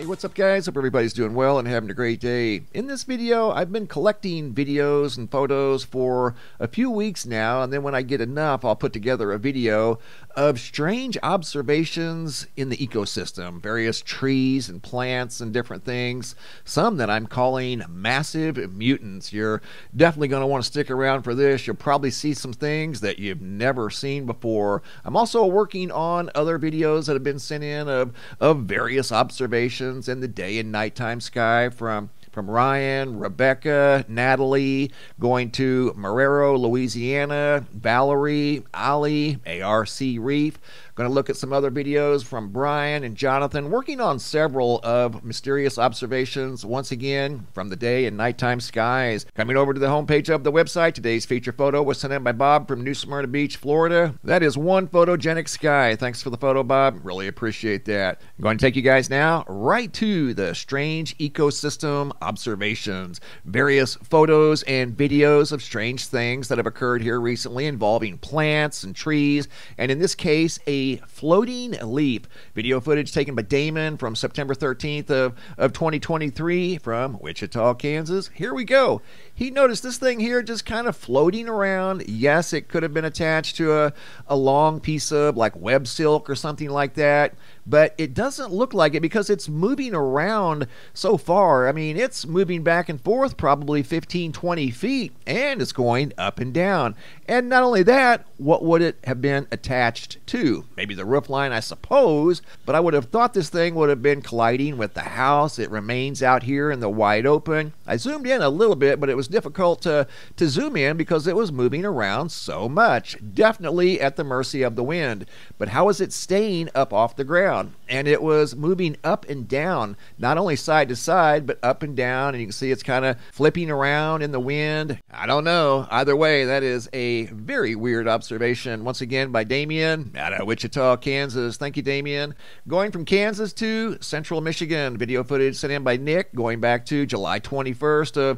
Hey, what's up guys? Hope everybody's doing well and having a great day. In this video, I've been collecting videos and photos for a few weeks now, and then when I get enough, I'll put together a video of strange observations in the ecosystem, various trees and plants and different things, some that I'm calling massive mutants. You're definitely going to want to stick around for this. You'll probably see some things that you've never seen before. I'm also working on other videos that have been sent in of various observations in the day and nighttime sky from Ryan, Rebecca, Natalie, going to Marrero, Louisiana, Valerie, Ali, ARC Reef. Going to look at some other videos from Brian and Jonathan, working on several of mysterious observations, once again, from the day and nighttime skies. Coming over to the homepage of the website, today's feature photo was sent in by Bob from New Smyrna Beach, Florida. That is one photogenic sky. Thanks for the photo, Bob. Really appreciate that. I'm going to take you guys now right to the strange ecosystem observations. Various photos and videos of strange things that have occurred here recently involving plants and trees, and in this case, a floating leaf. Video footage taken by Damon from September 13th of 2023 from Wichita, Kansas. Here we go. He noticed this thing here just kind of floating around. Yes, it could have been attached to a long piece of like web silk or something like that, but it doesn't look like it because it's moving around so far. I mean, it's moving back and forth probably 15-20 feet, and it's going up and down. And not only that, what would it have been attached to? Maybe the roof line, I suppose, but I would have thought this thing would have been colliding with the house. It remains out here in the wide open. I zoomed in a little bit, but it was difficult to zoom in because it was moving around so much. Definitely at the mercy of the wind. But how is it staying up off the ground? And it was moving up and down, not only side to side, but up and down. And you can see it's kind of flipping around in the wind. I don't know. Either way, that is a very weird observation. Once again by Damien out of Wichita, Kansas. Thank you, Damien. Going from Kansas to Central Michigan. Video footage sent in by Nick going back to July 21st of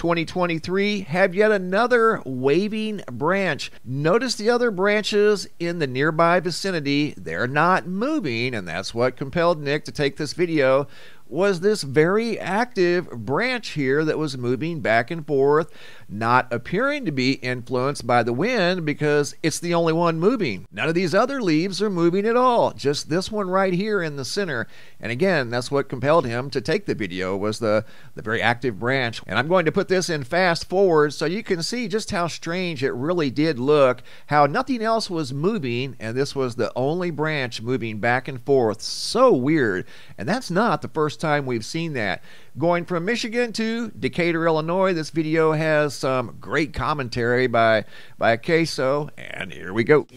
2023. Have yet another waving branch. Notice the other branches in the nearby vicinity. They're not moving, and that's what compelled Nick to take this video. Was this very active branch here that was moving back and forth, not appearing to be influenced by the wind because it's the only one moving. None of these other leaves are moving at all, just this one right here in the center. And again, that's what compelled him to take the video, was the very active branch. And I'm going to put this in fast forward so you can see just how strange it really did look, how nothing else was moving, and this was the only branch moving back and forth. So weird. And that's not the first time we've seen that. Going from Michigan to Decatur, Illinois, this video has some great commentary by Queso, and here we go.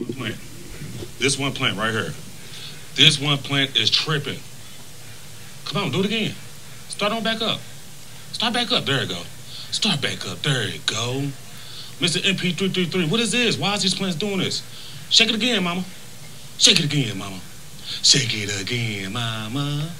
This one plant right here. This one plant is tripping. Come on, do it again. Start on back up. Start back up. There you go. Start back up. There you go. Mr. MP333, what is this? Why is these plants doing this? Shake it again, mama. Shake it again, mama. Shake it again, mama.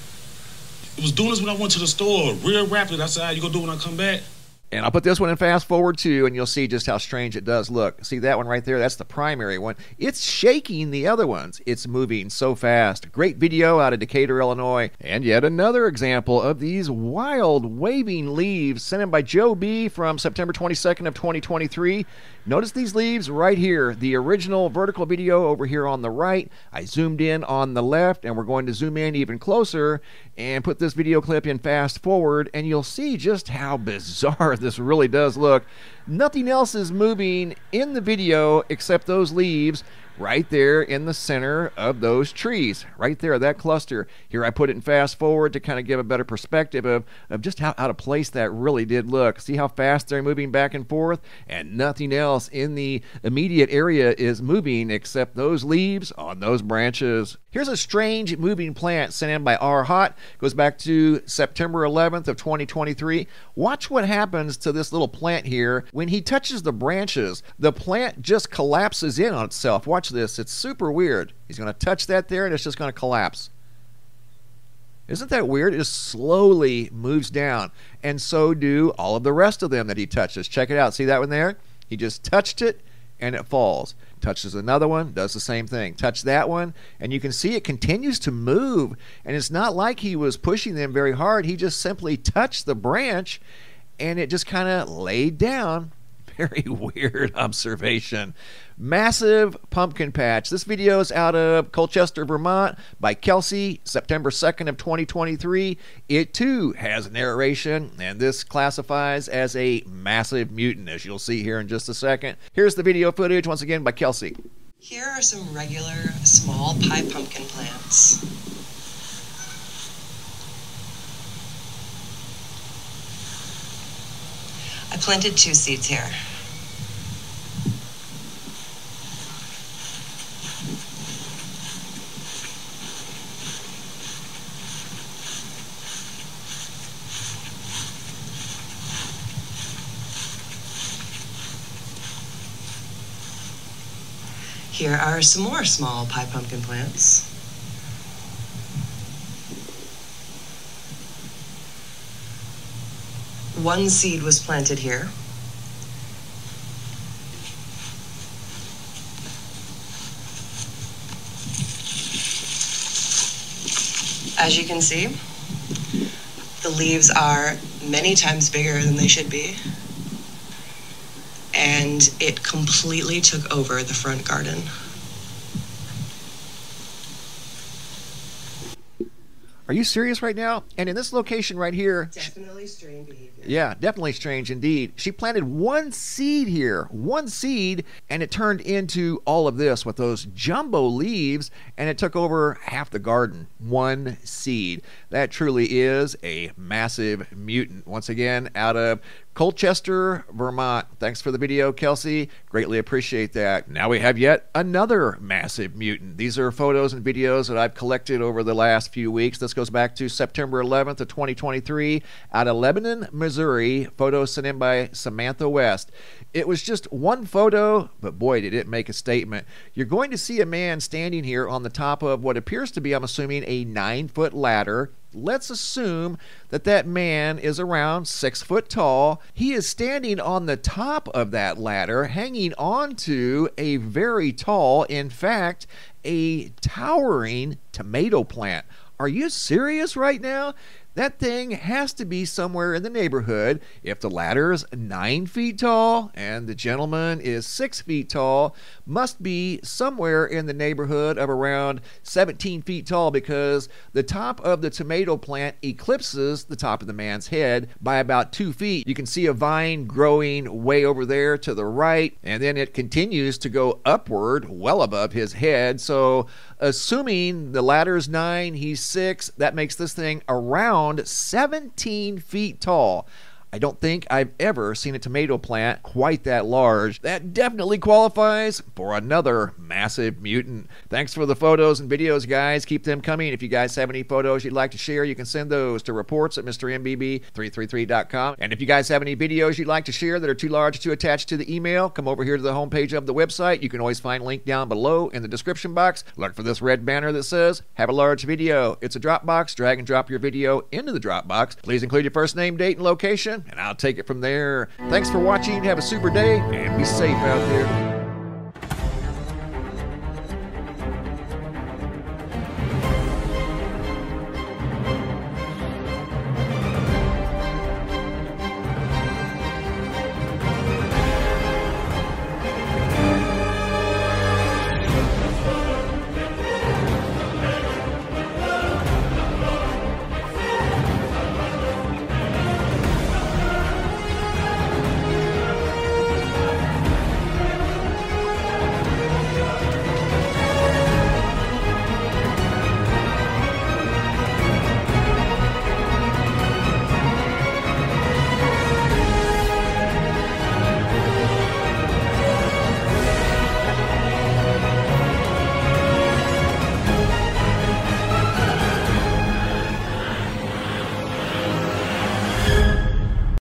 It was doing this when I went to the store real rapid. I said, you gonna do it when I come back? And I'll put this one in fast forward too, and you'll see just how strange it does look. See that one right there? That's the primary one. It's shaking the other ones. It's moving so fast. Great video out of Decatur, Illinois. And yet another example of these wild waving leaves sent in by Joe B from September 22nd of 2023. Notice these leaves right here. The original vertical video over here on the right. I zoomed in on the left, and we're going to zoom in even closer and put this video clip in fast forward, and you'll see just how bizarre this really does look. Nothing else is moving in the video except those leaves right there in the center of those trees. Right there, that cluster. Here I put it in fast forward to kind of give a better perspective of just how out of place that really did look. See how fast they're moving back and forth? And nothing else in the immediate area is moving except those leaves on those branches. Here's a strange moving plant sent in by R. Hot. Goes back to September 11th of 2023. Watch what happens to this little plant here. When he touches the branches, the plant just collapses in on itself. Watch this. It's super weird. He's going to touch that there, and it's just going to collapse. Isn't that weird? It just slowly moves down, and so do all of the rest of them that he touches. Check it out. See that one there? He just touched it, and it falls. Touches another one, does the same thing. Touch that one, and you can see it continues to move. And it's not like he was pushing them very hard. He just simply touched the branch, and it just kind of laid down. Very weird observation. Massive pumpkin patch. This video is out of Colchester, Vermont by Kelsey, September 2nd of 2023. It too has narration, and this classifies as a massive mutant, as you'll see here in just a second. Here's the video footage once again by Kelsey. Here are some regular small pie pumpkin plants. I planted 2 seeds here. Here are some more small pie pumpkin plants. One seed was planted here. As you can see, the leaves are many times bigger than they should be. And it completely took over the front garden. Are you serious right now? And in this location right here... Definitely strange behavior. Yeah, definitely strange indeed. She planted 1 seed here, 1 seed, and it turned into all of this with those jumbo leaves, and it took over half the garden. 1 seed. That truly is a massive mutant. Once again, out of Colchester, Vermont. Thanks for the video, Kelsey. Greatly appreciate that. Now we have yet another massive mutant. These are photos and videos that I've collected over the last few weeks. This goes back to September 11th of 2023 out of Lebanon, Missouri. Photos sent in by Samantha West. It was just 1 photo, but boy, did it make a statement. You're going to see a man standing here on the top of what appears to be, I'm assuming, a 9-foot ladder. Let's assume that that man is around 6 foot tall. He is standing on the top of that ladder, hanging on to a very tall, in fact, a towering tomato plant. Are you serious right now? That thing has to be somewhere in the neighborhood. If the ladder is 9 feet tall and the gentleman is 6 feet tall, must be somewhere in the neighborhood of around 17 feet tall, because the top of the tomato plant eclipses the top of the man's head by about 2 feet. You can see a vine growing way over there to the right, and then it continues to go upward well above his head. So assuming the ladder's 9, he's 6, that makes this thing around 17 feet tall. I don't think I've ever seen a tomato plant quite that large. That definitely qualifies for another massive mutant. Thanks for the photos and videos, guys. Keep them coming. If you guys have any photos you'd like to share, you can send those to reports@mrmbb333.com. And if you guys have any videos you'd like to share that are too large to attach to the email, come over here to the homepage of the website. You can always find a link down below in the description box. Look for this red banner that says, "Have a large video." It's a Dropbox. Drag and drop your video into the Dropbox. Please include your first name, date, and location, and I'll take it from there. Thanks for watching. Have a super day, and be safe out there.